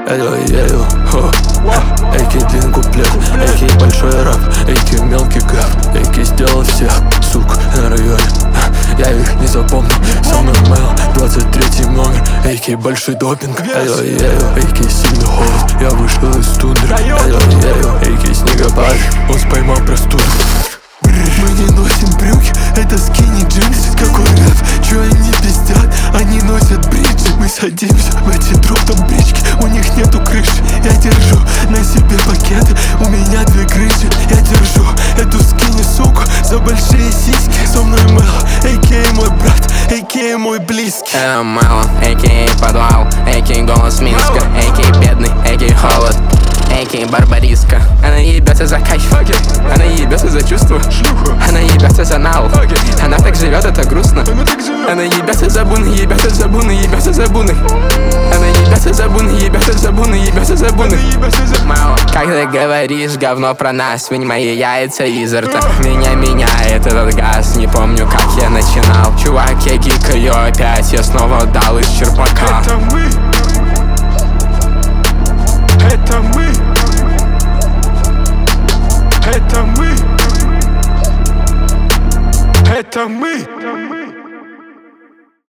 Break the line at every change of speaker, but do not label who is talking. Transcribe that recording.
это ею. Эйки длинный куплет, эйки большой рэп, эйки мелкий гэп, эйки сделал всех сук на районе. Я их не запомню, со мной Мэл, 23 номер, эйки большой допинг, это ею. Эйки сильный холод, я вышел из тундры, это ею. Эйки снегопад, он поймал простуду. Мы не носим брюки, это скини джинсы. Какой рэп, чё они пиздят, они носят бриджи. Мы садимся в эти дроп-топ брички, у них нету крыши. Я держу на себе пакеты, у меня 2 крыши. Я держу эту скини суку за большие сиськи. Со мной Мэл, а.к.а. мой брат, а.к.а. мой близкий.
Это Мэл, а.к.а. подвал, а.к.а. голос Минска, а.к.а. бедный, а.к.а. холод, а.к.а. барбариска. Она ебется за кайф, она ебется за чувство, она ебется за нау. Она так живет, это грустно. Она ебется за буны, ебется за буны, ебется за буны. Она ебется за буны, ебется за буны, ебется за буны. Как ты говоришь говно про нас, вынь мои яйца изо рта. Меня меняет этот газ, не помню как я начинал. Чувак, я гикаю опять, я снова дал из черпака.
Это мы. Это мы. Это мы. Это мы.